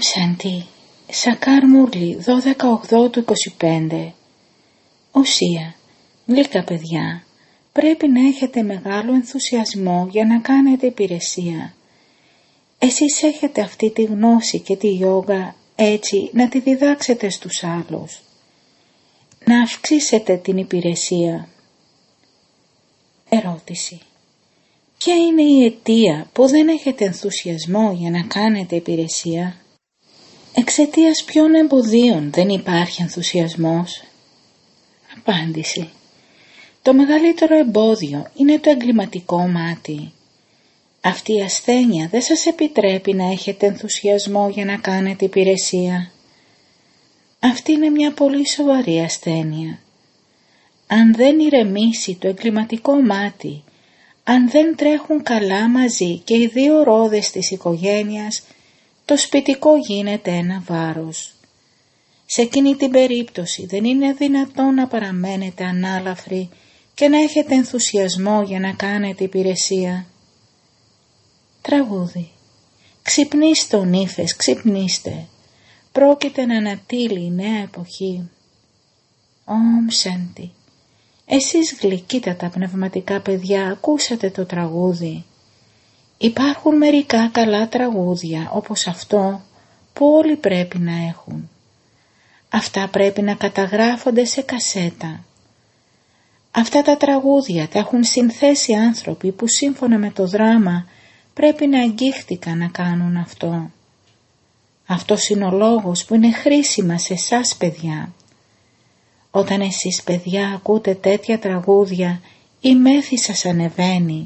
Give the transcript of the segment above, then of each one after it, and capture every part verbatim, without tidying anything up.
Ομ Σάντι, Σακάρ Μούρλι, δώδεκα οκτώ του είκοσι πέντε. Ουσία, γλυκά παιδιά, πρέπει να έχετε μεγάλο ενθουσιασμό για να κάνετε υπηρεσία. Εσείς έχετε αυτή τη γνώση και τη γιόγκα έτσι να τη διδάξετε στους άλλους. Να αυξήσετε την υπηρεσία. Ερώτηση. Ποια είναι η αιτία που δεν έχετε ενθουσιασμό για να κάνετε υπηρεσία? Εξαιτίας ποιων εμποδίων δεν υπάρχει ενθουσιασμός? Απάντηση. Το μεγαλύτερο εμπόδιο είναι το εγκληματικό μάτι. Αυτή η ασθένεια δεν σας επιτρέπει να έχετε ενθουσιασμό για να κάνετε υπηρεσία. Αυτή είναι μια πολύ σοβαρή ασθένεια. Αν δεν ηρεμήσει το εγκληματικό μάτι, αν δεν τρέχουν καλά μαζί και οι δύο ρόδες της οικογένειας, το σπιτικό γίνεται ένα βάρος. Σε εκείνη την περίπτωση δεν είναι δυνατόν να παραμένετε ανάλαφροι και να έχετε ενθουσιασμό για να κάνετε υπηρεσία. Τραγούδι. Ξυπνήστε ο νύφες, ξυπνήστε. Πρόκειται να ανατείλει η νέα εποχή. Ομ Σάντι. Εσείς γλυκύτατα πνευματικά παιδιά ακούσατε το τραγούδι. Υπάρχουν μερικά καλά τραγούδια όπως αυτό που όλοι πρέπει να έχουν. Αυτά πρέπει να καταγράφονται σε κασέτα. Αυτά τα τραγούδια τα έχουν συνθέσει άνθρωποι που σύμφωνα με το δράμα πρέπει να αγγίχτηκαν να κάνουν αυτό. Αυτός είναι ο λόγος που είναι χρήσιμα σε εσάς παιδιά. Όταν εσείς παιδιά ακούτε τέτοια τραγούδια, η μέθη σας ανεβαίνει.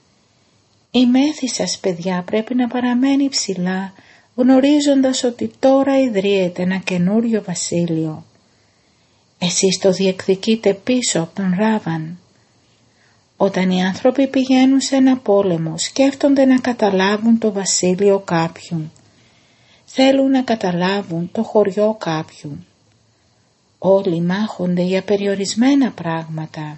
Η μέθη σας παιδιά πρέπει να παραμένει ψηλά, γνωρίζοντας ότι τώρα ιδρύεται ένα καινούριο βασίλειο. Εσείς το διεκδικείτε πίσω από τον Ράβαν. Όταν οι άνθρωποι πηγαίνουν σε ένα πόλεμο, σκέφτονται να καταλάβουν το βασίλειο κάποιου. Θέλουν να καταλάβουν το χωριό κάποιου. Όλοι μάχονται για περιορισμένα πράγματα.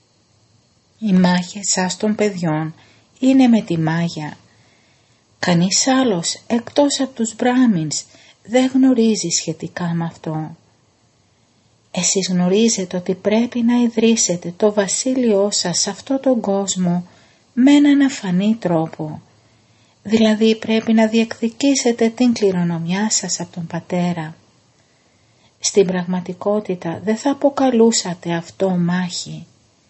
Οι μάχες σας των παιδιών είναι με τη μάγια. Κανείς άλλος εκτός από τους Μπράμινς δεν γνωρίζει σχετικά με αυτό. Εσείς γνωρίζετε ότι πρέπει να ιδρύσετε το βασίλειό σας σε αυτόν τον κόσμο με έναν αφανή τρόπο. Δηλαδή πρέπει να διεκδικήσετε την κληρονομιά σας από τον πατέρα. Στην πραγματικότητα δεν θα αποκαλούσατε αυτό μάχη.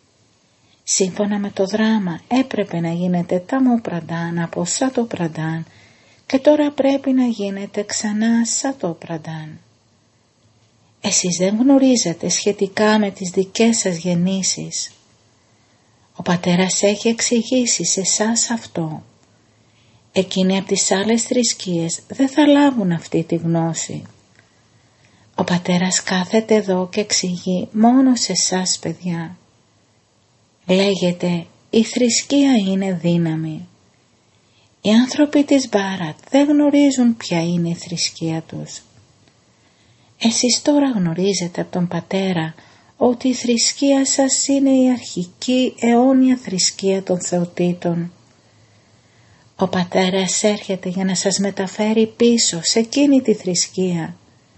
Σύμφωνα με το δράμα έπρεπε να γίνετε τάμο πραντάν από σάτο πραντάν και τώρα πρέπει να γίνετε ξανά σάτο πραντάν. Εσείς δεν γνωρίζετε σχετικά με τις δικές σας γεννήσεις. Ο πατέρας έχει εξηγήσει σε εσάς αυτό. Εκείνοι από τις άλλες θρησκείες δεν θα λάβουν αυτή τη γνώση. Ο πατέρας κάθεται εδώ και εξηγεί μόνο σε εσάς παιδιά. Λέγεται η θρησκεία είναι δύναμη. Οι άνθρωποι της Μπάρατ δεν γνωρίζουν ποια είναι η θρησκεία τους. Εσείς τώρα γνωρίζετε από τον πατέρα ότι η θρησκεία σας είναι η αρχική αιώνια θρησκεία των θεοτήτων. Ο πατέρας έρχεται για να σας μεταφέρει πίσω σε εκείνη τη θρησκεία.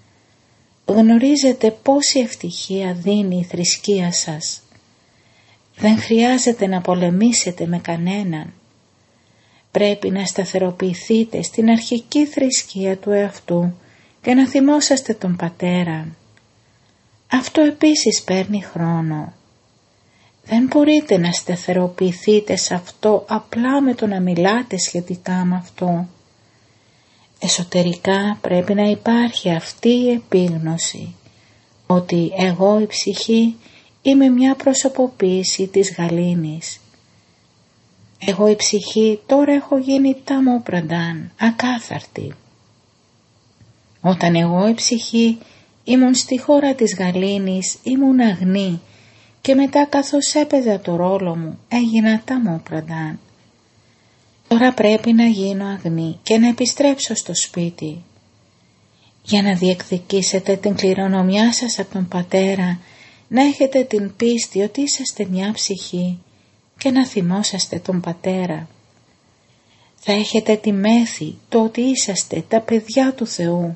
Γνωρίζετε πόση ευτυχία δίνει η θρησκεία σας. Δεν χρειάζεται να πολεμήσετε με κανέναν. Πρέπει να σταθεροποιηθείτε στην αρχική θρησκεία του εαυτού και να θυμόσαστε τον πατέρα. Αυτό επίσης παίρνει χρόνο. Δεν μπορείτε να σταθεροποιηθείτε σε αυτό απλά με το να μιλάτε σχετικά με αυτό. Εσωτερικά πρέπει να υπάρχει αυτή η επίγνωση ότι εγώ η ψυχή είμαι μια προσωποποίηση της γαλήνης. Εγώ η ψυχή τώρα έχω γίνει τάμο πραντάν, ακάθαρτη. Όταν εγώ η ψυχή ήμουν στη χώρα της γαλήνης ήμουν αγνή και μετά καθώς έπαιζα το ρόλο μου έγινα τάμο πραντάν. Τώρα πρέπει να γίνω αγνή και να επιστρέψω στο σπίτι. Για να διεκδικήσετε την κληρονομιά σας από τον πατέρα, να έχετε την πίστη ότι είσαστε μια ψυχή και να θυμόσαστε τον πατέρα. Θα έχετε τη μέθη το ότι είσαστε τα παιδιά του Θεού.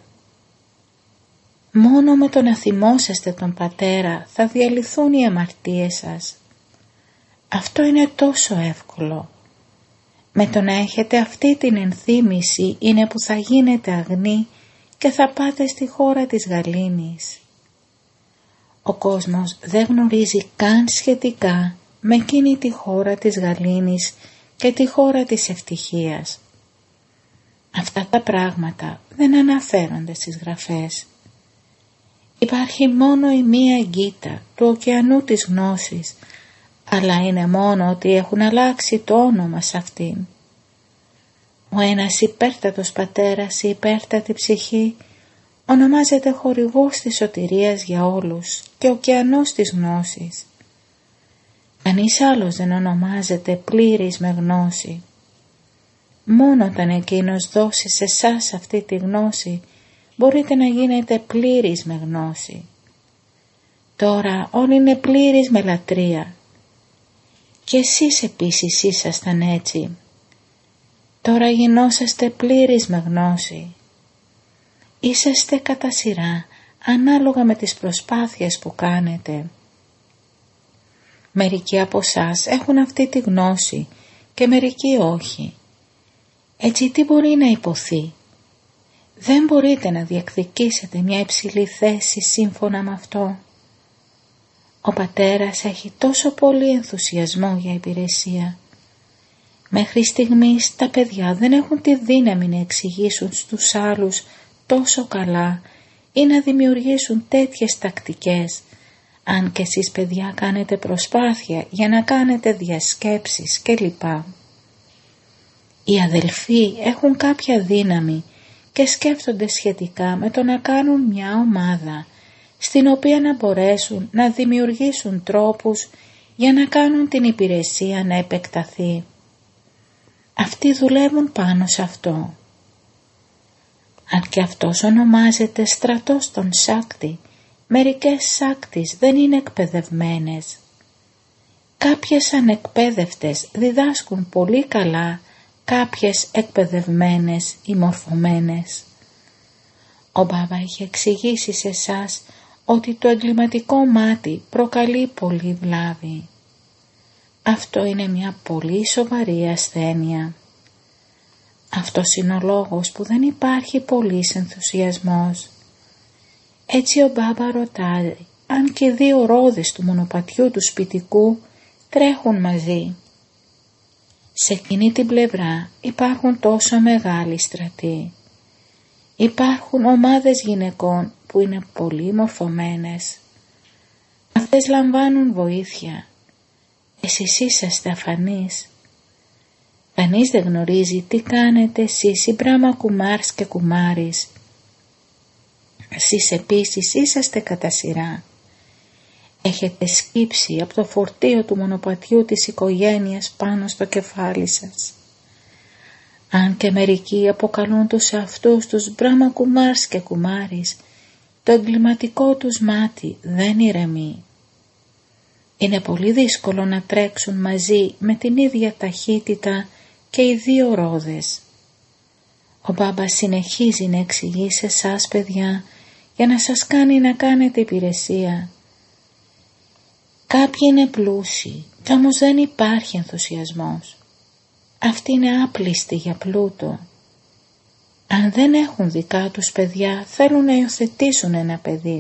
Μόνο με το να θυμόσαστε τον Πατέρα θα διαλυθούν οι αμαρτίες σας. Αυτό είναι τόσο εύκολο. Με το να έχετε αυτή την ενθύμηση είναι που θα γίνετε αγνοί και θα πάτε στη χώρα της γαλήνης. Ο κόσμος δεν γνωρίζει καν σχετικά με εκείνη τη χώρα της γαλήνης και τη χώρα της ευτυχίας. Αυτά τα πράγματα δεν αναφέρονται στις γραφές. Υπάρχει μόνο η μία γκίτα του ωκεανού της γνώσης, αλλά είναι μόνο ότι έχουν αλλάξει το όνομα σε αυτήν. Ο ένας υπέρτατος πατέρας, η υπέρτατη ψυχή, ονομάζεται χορηγός της σωτηρίας για όλους και ωκεανός της γνώσης. Κανείς άλλος δεν ονομάζεται πλήρης με γνώση. Μόνο όταν εκείνος δώσει σε εσάς αυτή τη γνώση, μπορείτε να γίνετε πλήρης με γνώση. Τώρα όλοι είναι πλήρης με λατρεία. Και εσείς επίσης ήσασταν έτσι. Τώρα γινόσαστε πλήρης με γνώση. Είσαστε κατά σειρά, ανάλογα με τις προσπάθειες που κάνετε. Μερικοί από εσάς έχουν αυτή τη γνώση και μερικοί όχι. Έτσι τι μπορεί να υποθεί? Δεν μπορείτε να διεκδικήσετε μια υψηλή θέση σύμφωνα με αυτό. Ο πατέρας έχει τόσο πολύ ενθουσιασμό για υπηρεσία. Μέχρι στιγμής τα παιδιά δεν έχουν τη δύναμη να εξηγήσουν στους άλλους τόσο καλά ή να δημιουργήσουν τέτοιες τακτικές, αν και εσείς παιδιά κάνετε προσπάθεια για να κάνετε διασκέψεις κλπ. Οι αδελφοί έχουν κάποια δύναμη και σκέφτονται σχετικά με το να κάνουν μια ομάδα στην οποία να μπορέσουν να δημιουργήσουν τρόπους για να κάνουν την υπηρεσία να επεκταθεί. Αυτοί δουλεύουν πάνω σε αυτό. Αν και αυτός ονομάζεται στρατός των Σάκτη, μερικές Σάκτης δεν είναι εκπαιδευμένες. Κάποιες ανεκπαίδευτες διδάσκουν πολύ καλά, κάποιες εκπαιδευμένες ή μορφωμένες. Ο Μπάμπα είχε εξηγήσει σε εσάς ότι το εγκληματικό μάτι προκαλεί πολύ βλάβη. Αυτό είναι μια πολύ σοβαρή ασθένεια. Αυτός είναι ο λόγος που δεν υπάρχει πολύς ενθουσιασμός. Έτσι ο Μπάμπα ρωτάει αν και δύο ρόδες του μονοπατιού του σπιτικού τρέχουν μαζί. Σε εκείνη την πλευρά υπάρχουν τόσο μεγάλοι στρατοί. Υπάρχουν ομάδες γυναικών που είναι πολύ μορφωμένες. Αυτές λαμβάνουν βοήθεια. Εσείς είσαστε αφανείς. Κανείς δεν γνωρίζει τι κάνετε εσείς οι Μπράμα Κουμάρς και Κουμάρις. Εσείς επίσης είσαστε κατά σειρά. Έχετε σκύψει από το φορτίο του μονοπατιού της οικογένειας πάνω στο κεφάλι σας. Αν και μερικοί αποκαλούν τους αυτούς τους Μπράμα Κουμάρς και Κουμάρις, το εγκληματικό τους μάτι δεν ηρεμεί. Είναι πολύ δύσκολο να τρέξουν μαζί με την ίδια ταχύτητα και οι δύο ρόδες. Ο Μπάμπας συνεχίζει να εξηγεί σε εσάς παιδιά για να σας κάνει να κάνετε υπηρεσία. Κάποιοι είναι πλούσιοι κι όμως δεν υπάρχει ενθουσιασμός. Αυτοί είναι άπλιστοι για πλούτο. Αν δεν έχουν δικά τους παιδιά θέλουν να υιοθετήσουν ένα παιδί.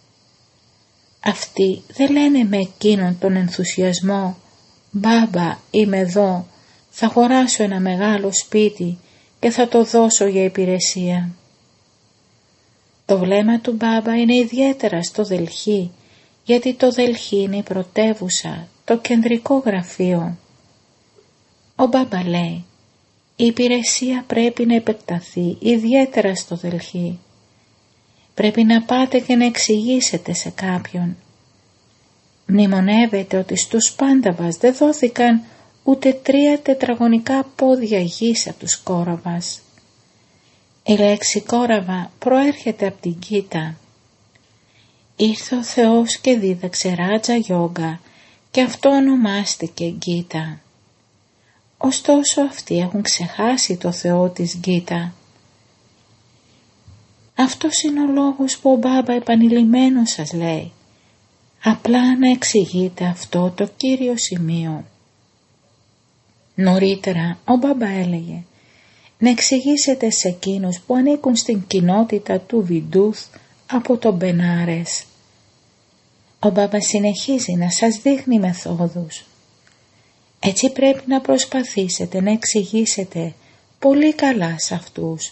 Αυτοί δεν λένε με εκείνον τον ενθουσιασμό «Μπάμπα, είμαι εδώ, θα αγοράσω ένα μεγάλο σπίτι και θα το δώσω για υπηρεσία». Το βλέμμα του Μπάμπα είναι ιδιαίτερα στο Δελχή, γιατί το Δελχή είναι η πρωτεύουσα, το κεντρικό γραφείο. Ο Μπάμπα λέει, η υπηρεσία πρέπει να επεκταθεί ιδιαίτερα στο Δελχή. Πρέπει να πάτε και να εξηγήσετε σε κάποιον. Μνημονεύετε ότι στους Πάνταβας δεν δόθηκαν ούτε τρία τετραγωνικά πόδια γης από τους Κόραβας. Η λέξη Κόραβα προέρχεται από την Γκίτα. Ήρθε ο Θεός και δίδαξε Ράτζα Γιόγκα και αυτό ονομάστηκε Γκίτα. ωστόσο αυτοί έχουν ξεχάσει το Θεό της Γκίτα. Αυτός είναι ο λόγος που ο Μπάμπα επανειλημμένος σας λέει, απλά να εξηγείτε αυτό το κύριο σημείο. Νωρίτερα ο Μπάμπα έλεγε να εξηγήσετε σε εκείνους που ανήκουν στην κοινότητα του Βιντούθ από το Μπενάρες. Ο Μπάμπα συνεχίζει να σας δείχνει μεθόδους. Έτσι πρέπει να προσπαθήσετε να εξηγήσετε πολύ καλά σε αυτούς.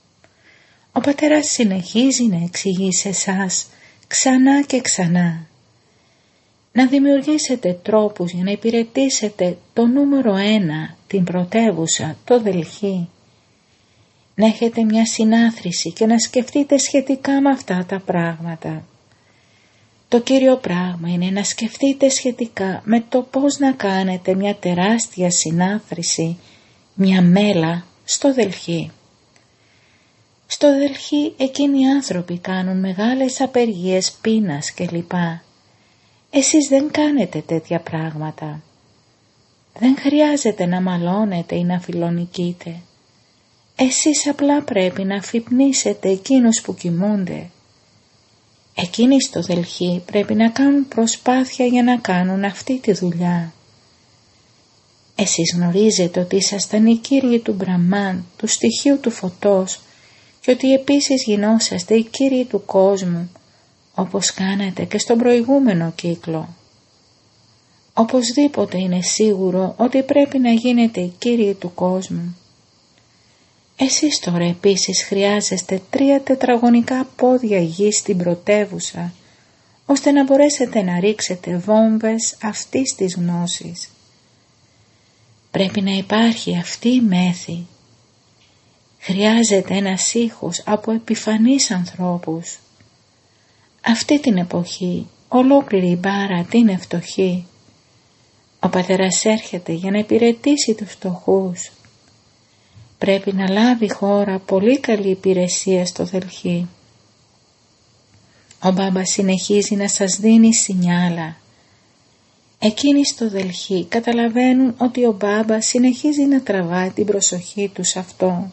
Ο πατέρας συνεχίζει να εξηγεί σε εσάς ξανά και ξανά. Να δημιουργήσετε τρόπους για να υπηρετήσετε το νούμερο ένα, την πρωτεύουσα, το Δελχή. Να έχετε μια συνάθρηση και να σκεφτείτε σχετικά με αυτά τα πράγματα. Το κύριο πράγμα είναι να σκεφτείτε σχετικά με το πώς να κάνετε μια τεράστια συνάθρηση, μια μέλα στο Δελχή. Στο Δελχή εκείνοι οι άνθρωποι κάνουν μεγάλες απεργίες πείνας κλπ. Εσείς δεν κάνετε τέτοια πράγματα. Δεν χρειάζεται να μαλώνετε ή να φιλονικείτε. Εσείς απλά πρέπει να αφυπνίσετε εκείνους που κοιμούνται. Εκείνοι στο Δελχή πρέπει να κάνουν προσπάθεια για να κάνουν αυτή τη δουλειά. Εσείς γνωρίζετε ότι ήσασταν οι κύριοι του Μπραμάν, του στοιχείου του φωτός, και ότι επίσης γινόσαστε οι κύριοι του κόσμου, όπως κάνετε και στον προηγούμενο κύκλο. Οπωσδήποτε είναι σίγουρο ότι πρέπει να γίνετε οι κύριοι του κόσμου. Εσείς τώρα επίσης χρειάζεστε τρία τετραγωνικά πόδια γης στην πρωτεύουσα, ώστε να μπορέσετε να ρίξετε βόμβες αυτής της γνώσης. Πρέπει να υπάρχει αυτή η μέθη. Χρειάζεται ένας ήχος από επιφανείς ανθρώπους. Αυτή την εποχή ολόκληρη η μπάρα είναι φτωχή. Ο πατέρας έρχεται για να υπηρετήσει τους φτωχούς. Πρέπει να λάβει χώρα πολύ καλή υπηρεσία στο Δελχή. Ο Μπάμπα συνεχίζει να σας δίνει σινιάλα. Εκείνοι στο Δελχή καταλαβαίνουν ότι ο Μπάμπα συνεχίζει να τραβάει την προσοχή τους σε αυτό.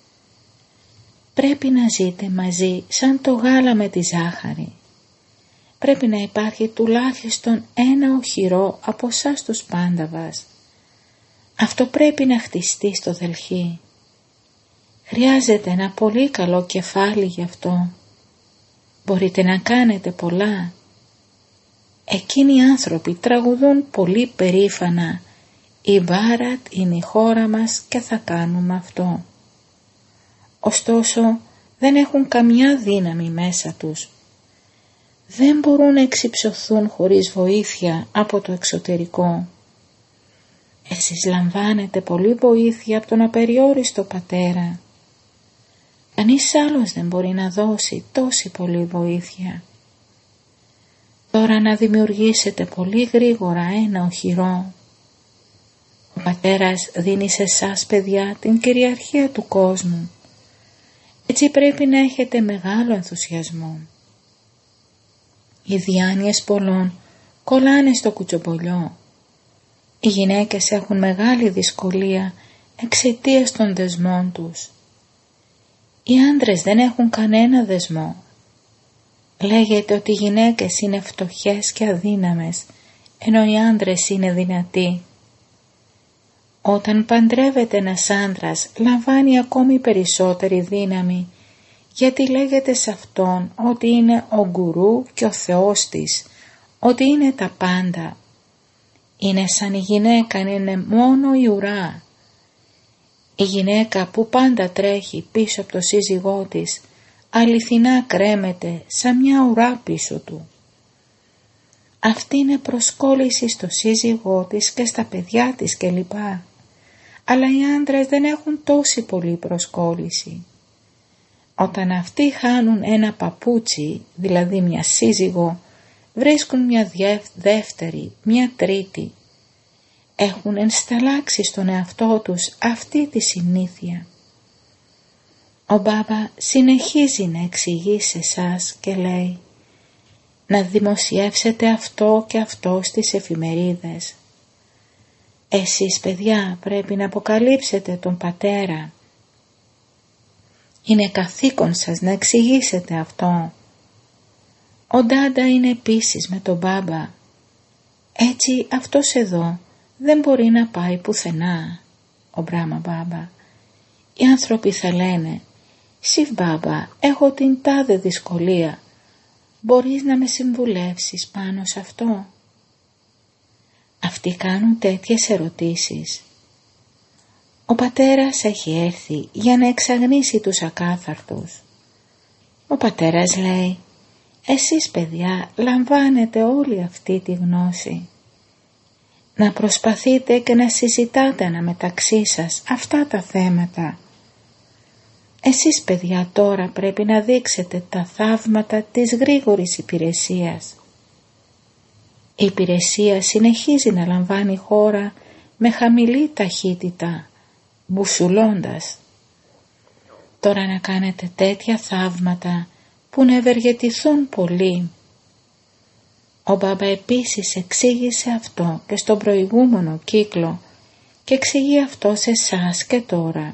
Πρέπει να ζείτε μαζί σαν το γάλα με τη ζάχαρη. Πρέπει να υπάρχει τουλάχιστον ένα οχυρό από εσάς τους Πάνταβας. Αυτό πρέπει να χτιστεί στο Δελχή. Χρειάζεται ένα πολύ καλό κεφάλι γι' αυτό. Μπορείτε να κάνετε πολλά. Εκείνοι οι άνθρωποι τραγουδούν πολύ περήφανα. Η Μπάρατ είναι η χώρα μας και θα κάνουμε αυτό. Ωστόσο δεν έχουν καμιά δύναμη μέσα τους. Δεν μπορούν να εξυψωθούν χωρίς βοήθεια από το εξωτερικό. Εσείς λαμβάνετε πολύ βοήθεια από τον απεριόριστο πατέρα. Κανείς άλλος δεν μπορεί να δώσει τόση πολύ βοήθεια. Τώρα να δημιουργήσετε πολύ γρήγορα ένα οχυρό. Ο πατέρας δίνει σε εσάς παιδιά την κυριαρχία του κόσμου. Έτσι πρέπει να έχετε μεγάλο ενθουσιασμό. Οι διάνοιες πολλών κολλάνε στο κουτσομπολιό. Οι γυναίκες έχουν μεγάλη δυσκολία εξαιτίας των δεσμών τους. Οι άντρες δεν έχουν κανένα δεσμό. Λέγεται ότι οι γυναίκες είναι φτωχές και αδύναμες, ενώ οι άντρες είναι δυνατοί. Όταν παντρεύεται ένας άντρας, λαμβάνει ακόμη περισσότερη δύναμη, γιατί λέγεται σε αυτόν ότι είναι ο γκουρού και ο Θεός της, ότι είναι τα πάντα. Είναι σαν η γυναίκα είναι μόνο η ουρά. Η γυναίκα που πάντα τρέχει πίσω από το σύζυγό της, αληθινά κρέμεται σαν μια ουρά πίσω του. Αυτή είναι προσκόλληση στο σύζυγό της και στα παιδιά της κλπ. Αλλά οι άντρες δεν έχουν τόση πολύ προσκόλληση. Όταν αυτοί χάνουν ένα παπούτσι, δηλαδή μια σύζυγο, βρίσκουν μια δεύτερη, μια τρίτη. Έχουν ενσταλλάξει στον εαυτό τους αυτή τη συνήθεια. Ο Μπάμπα συνεχίζει να εξηγεί σε εσάς και λέει να δημοσιεύσετε αυτό και αυτό στις εφημερίδες. Εσείς παιδιά πρέπει να αποκαλύψετε τον πατέρα. Είναι καθήκον σας να εξηγήσετε αυτό. Ο Ντάντα είναι επίσης με τον μπάμπα. Έτσι αυτός εδώ δεν μπορεί να πάει πουθενά. Ο Μπράχμα Μπάμπα. Οι άνθρωποι θα λένε, «Σιβ μπάμπα, έχω την τάδε δυσκολία. Μπορείς να με συμβουλεύσεις πάνω σε αυτό?» Αυτοί κάνουν τέτοιες ερωτήσεις. Ο πατέρας έχει έρθει για να εξαγνίσει τους ακάθαρτους. Ο πατέρας λέει, «Εσείς παιδιά λαμβάνετε όλη αυτή τη γνώση. Να προσπαθείτε και να συζητάτε αναμεταξύ σας αυτά τα θέματα. Εσείς παιδιά τώρα πρέπει να δείξετε τα θαύματα της γρήγορης υπηρεσίας. Η υπηρεσία συνεχίζει να λαμβάνει χώρα με χαμηλή ταχύτητα, μπουσουλώντας. Τώρα να κάνετε τέτοια θαύματα που να ευεργετηθούν πολύ. Ο Μπάμπα επίσης εξήγησε αυτό και στον προηγούμενο κύκλο και εξηγεί αυτό σε εσάς και τώρα.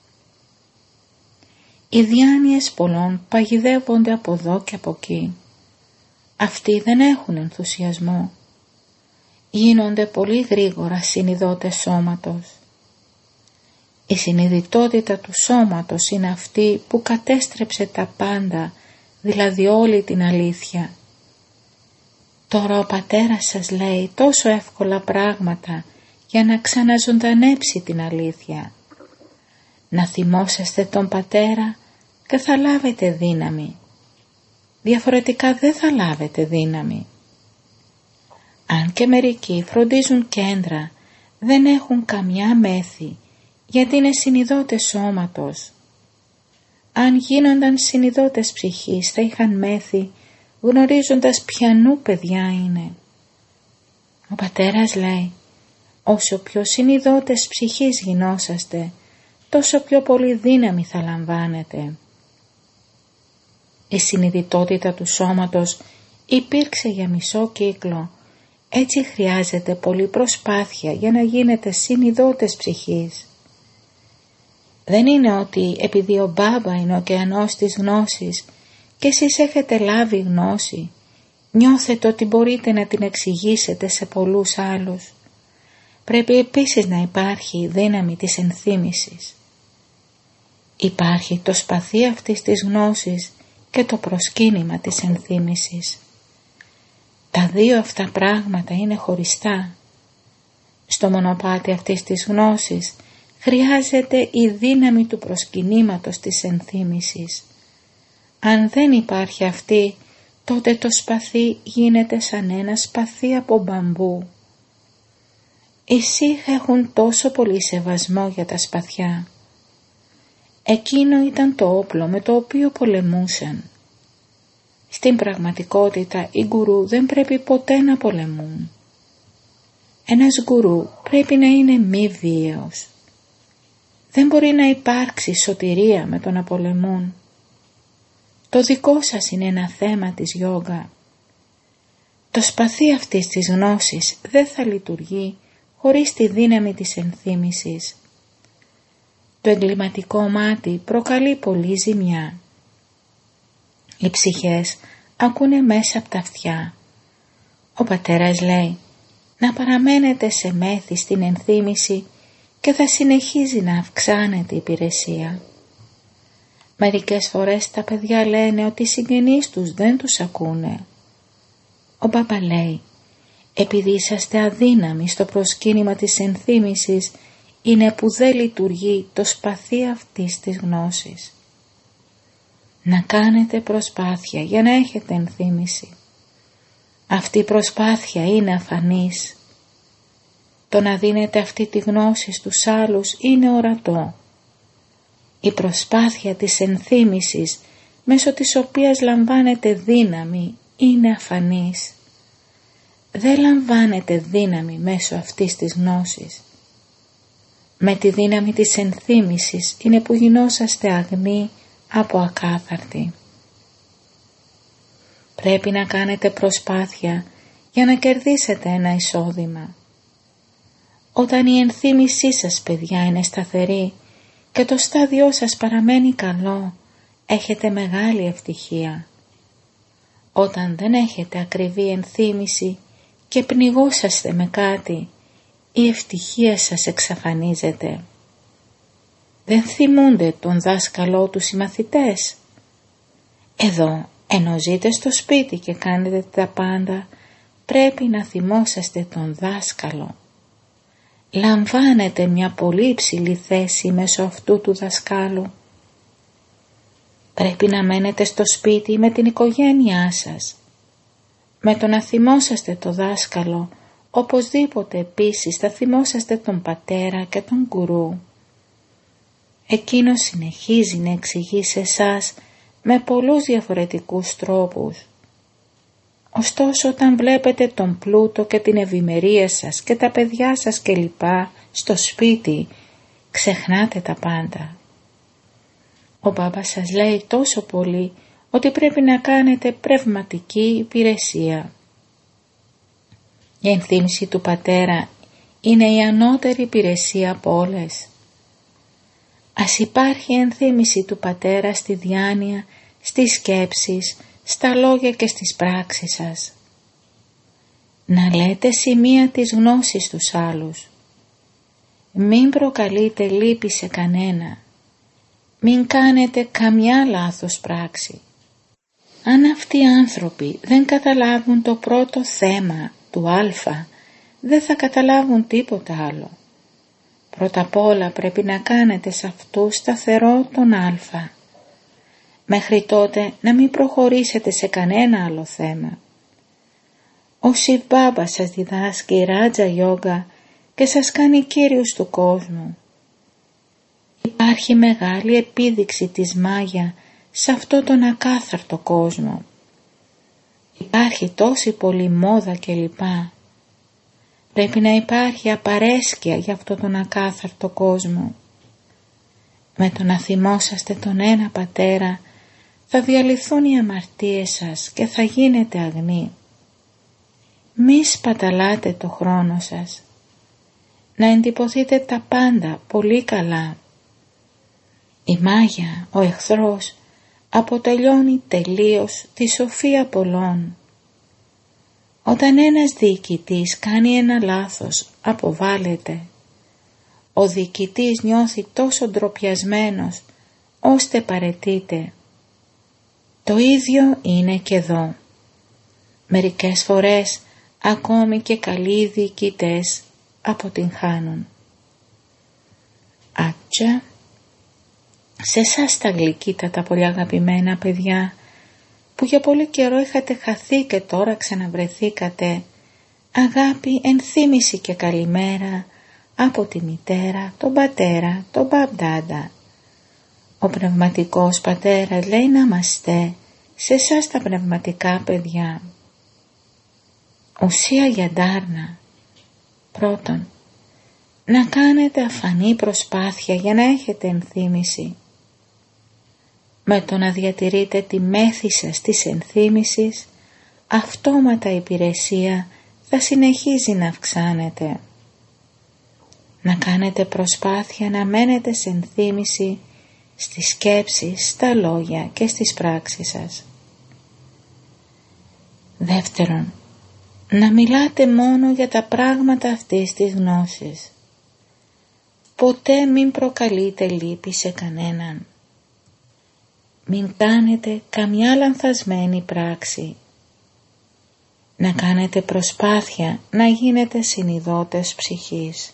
Οι διάνοιες πολλών παγιδεύονται από εδώ και από εκεί. Αυτοί δεν έχουν ενθουσιασμό. Γίνονται πολύ γρήγορα συνειδώτες σώματος. Η συνειδητότητα του σώματος είναι αυτή που κατέστρεψε τα πάντα, δηλαδή όλη την αλήθεια. Τώρα ο πατέρας σας λέει τόσο εύκολα πράγματα για να ξαναζωντανέψει την αλήθεια. Να θυμόσαστε τον πατέρα και θα λάβετε δύναμη. Διαφορετικά δεν θα λάβετε δύναμη. Αν και μερικοί φροντίζουν κέντρα, δεν έχουν καμιά μέθη, γιατί είναι συνειδώτες σώματος. Αν γίνονταν συνειδώτες ψυχής θα είχαν μέθη, γνωρίζοντας ποιανού παιδιά είναι. Ο πατέρας λέει, όσο πιο συνειδώτες ψυχής γινόσαστε, τόσο πιο πολύ δύναμη θα λαμβάνετε. Η συνειδητότητα του σώματος υπήρξε για μισό κύκλο, έτσι χρειάζεται πολλή προσπάθεια για να γίνετε συνειδώτες ψυχής. Δεν είναι ότι επειδή ο Μπάμπα είναι ο ωκεανός της γνώσης και εσείς έχετε λάβει γνώση, νιώθετε ότι μπορείτε να την εξηγήσετε σε πολλούς άλλους. Πρέπει επίσης να υπάρχει η δύναμη της ενθύμησης. Υπάρχει το σπαθί αυτής της γνώσης και το προσκύνημα της ενθύμησης. Τα δύο αυτά πράγματα είναι χωριστά. Στο μονοπάτι αυτής της γνώσης χρειάζεται η δύναμη του προσκυνήματος της ενθύμησης. Αν δεν υπάρχει αυτή, τότε το σπαθί γίνεται σαν ένα σπαθί από μπαμπού. Οι Σιχ έχουν τόσο πολύ σεβασμό για τα σπαθιά. Εκείνο ήταν το όπλο με το οποίο πολεμούσαν. Στην πραγματικότητα οι γκουρού δεν πρέπει ποτέ να πολεμούν. Ένας γκουρού πρέπει να είναι μη βίαιος. Δεν μπορεί να υπάρξει σωτηρία με το να πολεμούν. Το δικό σας είναι ένα θέμα της γιόγκα. Το σπαθί αυτής της γνώσης δεν θα λειτουργεί χωρίς τη δύναμη της ενθύμησης. Το εγκληματικό μάτι προκαλεί πολλή ζημιά. Οι ψυχές ακούνε μέσα από τα αυτιά. Ο πατέρας λέει να παραμένετε σε μέθη στην ενθύμηση και θα συνεχίζει να αυξάνεται η υπηρεσία. Μερικές φορές τα παιδιά λένε ότι οι συγγενείς τους δεν τους ακούνε. Ο Μπάμπα λέει, επειδή είσαστε αδύναμοι στο προσκύνημα της ενθύμησης, είναι που δεν λειτουργεί το σπαθί αυτής της γνώσης. Να κάνετε προσπάθεια για να έχετε ενθύμηση. Αυτή η προσπάθεια είναι αφανής. Το να δίνετε αυτή τη γνώση στους άλλους είναι ορατό. Η προσπάθεια της ενθύμησης, μέσω της οποίας λαμβάνετε δύναμη, είναι αφανής. Δεν λαμβάνετε δύναμη μέσω αυτής της γνώσης. Με τη δύναμη της ενθύμησης είναι που γινόσαστε αγνοί από ακάθαρτοι. Πρέπει να κάνετε προσπάθεια για να κερδίσετε ένα εισόδημα. Όταν η ενθύμησή σας, παιδιά, είναι σταθερή και το στάδιό σας παραμένει καλό, έχετε μεγάλη ευτυχία. Όταν δεν έχετε ακριβή ενθύμηση και πνιγόσαστε με κάτι, η ευτυχία σας εξαφανίζεται. Δεν θυμούνται τον δάσκαλό τους οι μαθητές. Εδώ, ενώ ζείτε στο σπίτι και κάνετε τα πάντα, πρέπει να θυμόσαστε τον δάσκαλο. Λαμβάνετε μια πολύ υψηλή θέση μέσω αυτού του δασκάλου. Πρέπει να μένετε στο σπίτι με την οικογένειά σας. Με το να θυμόσαστε το δάσκαλο, οπωσδήποτε επίσης θα θυμόσαστε τον πατέρα και τον γκουρού. Εκείνος συνεχίζει να εξηγεί σε εσάς με πολλούς διαφορετικούς τρόπους. Ωστόσο, όταν βλέπετε τον πλούτο και την ευημερία σας και τα παιδιά σας κλπ. Στο σπίτι, ξεχνάτε τα πάντα. Ο μπάμπας σας λέει τόσο πολύ ότι πρέπει να κάνετε πνευματική υπηρεσία. Η ενθύμηση του πατέρα είναι η ανώτερη υπηρεσία από όλες. Ας υπάρχει ενθύμηση του πατέρα στη διάνοια, στις σκέψεις, στα λόγια και στις πράξεις σας. Να λέτε σημεία της γνώσης στους άλλους. Μην προκαλείτε λύπη σε κανένα. Μην κάνετε καμιά λάθος πράξη. Αν αυτοί οι άνθρωποι δεν καταλάβουν το πρώτο θέμα του Α, δεν θα καταλάβουν τίποτα άλλο. Πρώτα απ' όλα πρέπει να κάνετε σε αυτούς σταθερό τον Α. Μέχρι τότε να μην προχωρήσετε σε κανένα άλλο θέμα. Ο Σιβ Μπάμπα σας διδάσκει Ράτζα Γιόγκα και σας κάνει κύριους του κόσμου. Υπάρχει μεγάλη επίδειξη της μάγια σε αυτό τον ακάθαρτο κόσμο. Υπάρχει τόση πολλή μόδα κλπ. Πρέπει να υπάρχει απαρέσκεια για αυτό τον ακάθαρτο κόσμο. Με το να θυμόσαστε τον ένα πατέρα θα διαλυθούν οι αμαρτίες σας και θα γίνετε αγνοί. Μη σπαταλάτε το χρόνο σας. Να εντυπωθείτε τα πάντα πολύ καλά. Η μάγια, ο εχθρός, αποτελειώνει τελείως τη σοφία πολλών. Όταν ένας διοικητής κάνει ένα λάθος, αποβάλλεται. Ο διοικητής νιώθει τόσο ντροπιασμένος, ώστε παραιτείται. Το ίδιο είναι και εδώ. Μερικές φορές ακόμη και καλοί διοικητές αποτυγχάνουν. Άτσα, σε εσάς τα γλυκύτατα πολύ αγαπημένα παιδιά, που για πολύ καιρό είχατε χαθεί και τώρα ξαναβρεθήκατε, αγάπη, ενθύμηση και καλημέρα από τη μητέρα, τον πατέρα, τον μπαμπτάντα. Ο πνευματικός πατέρας λέει να είμαστε σε εσάς τα πνευματικά παιδιά. Ουσία για ντάρνα. Πρώτον, να κάνετε αφανή προσπάθεια για να έχετε ενθύμηση. Με το να διατηρείτε τη μέθη σας της ενθύμησης, αυτόματα η υπηρεσία θα συνεχίζει να αυξάνεται. Να κάνετε προσπάθεια να μένετε σε ενθύμηση στις σκέψεις, στα λόγια και στις πράξεις σας. Δεύτερον, να μιλάτε μόνο για τα πράγματα αυτής της γνώσης. Ποτέ μην προκαλείτε λύπη σε κανέναν. Μην κάνετε καμιά λανθασμένη πράξη. Να κάνετε προσπάθεια να γίνετε συνειδότες ψυχής.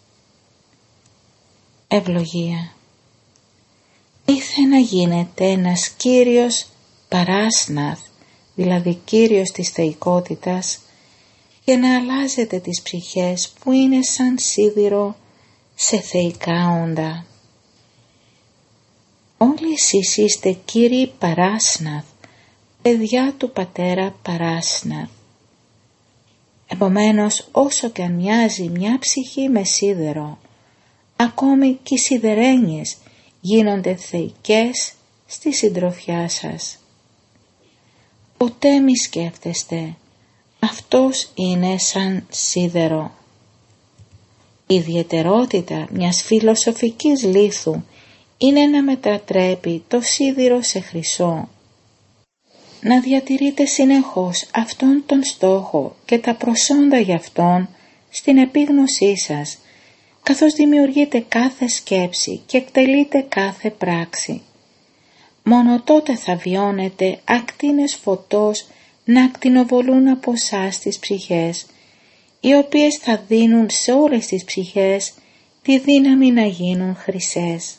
Ευλογία. Ήθε να γίνετε ένας κύριος παράσναθ, δηλαδή κύριος της θεϊκότητας, και να αλλάζετε τις ψυχές που είναι σαν σίδηρο σε θεϊκά όντα. Όλοι εσείς είστε κύριοι Παράσναθ, παιδιά του πατέρα Παράσναθ. Επομένως, όσο και αν μοιάζει μια ψυχή με σίδερο, ακόμη και οι σιδερένιες γίνονται θεϊκές στη συντροφιά σας. Ποτέ μη σκέφτεστε, αυτός είναι σαν σίδερο. Η ιδιαιτερότητα μιας φιλοσοφικής λίθου είναι να μετατρέπει το σίδηρο σε χρυσό. Να διατηρείτε συνεχώς αυτόν τον στόχο και τα προσόντα για αυτόν στην επίγνωσή σας, καθώς δημιουργείτε κάθε σκέψη και εκτελείτε κάθε πράξη. Μόνο τότε θα βιώνετε ακτίνες φωτός να ακτινοβολούν από εσάς τις ψυχές, οι οποίες θα δίνουν σε όλες τις ψυχές τη δύναμη να γίνουν χρυσές.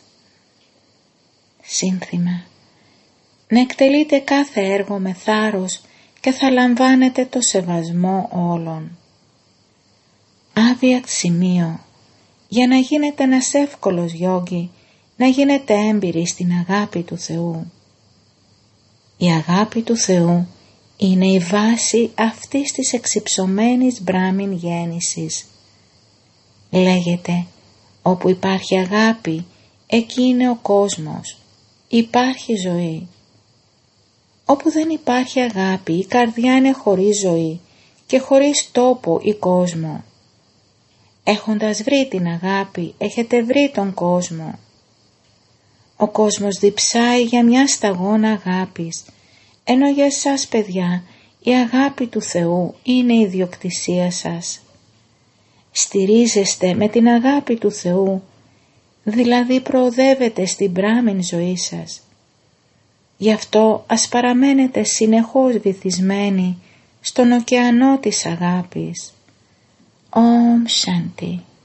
Σύνθημα. Να εκτελείτε κάθε έργο με θάρρος και θα λαμβάνετε το σεβασμό όλων. Άβιακτ σημείο. Για να γίνετε ένας εύκολος γιόγκι, να γίνετε έμπειροι στην αγάπη του Θεού. Η αγάπη του Θεού είναι η βάση αυτής της εξυψωμένης μπράμιν γέννησης. Λέγεται, όπου υπάρχει αγάπη, εκεί είναι ο κόσμος, υπάρχει ζωή. Όπου δεν υπάρχει αγάπη, η καρδιά είναι χωρίς ζωή και χωρίς τόπο ή κόσμο. Έχοντας βρει την αγάπη, έχετε βρει τον κόσμο. Ο κόσμος διψάει για μια σταγόνα αγάπης, ενώ για εσάς παιδιά η αγάπη του Θεού είναι η ιδιοκτησία σας. Στηρίζεστε με την αγάπη του Θεού, δηλαδή προοδεύετε στην μπράμιν ζωή σας. Γι' αυτό ας παραμένετε συνεχώς βυθισμένοι στον ωκεανό της αγάπης. Om Shanti.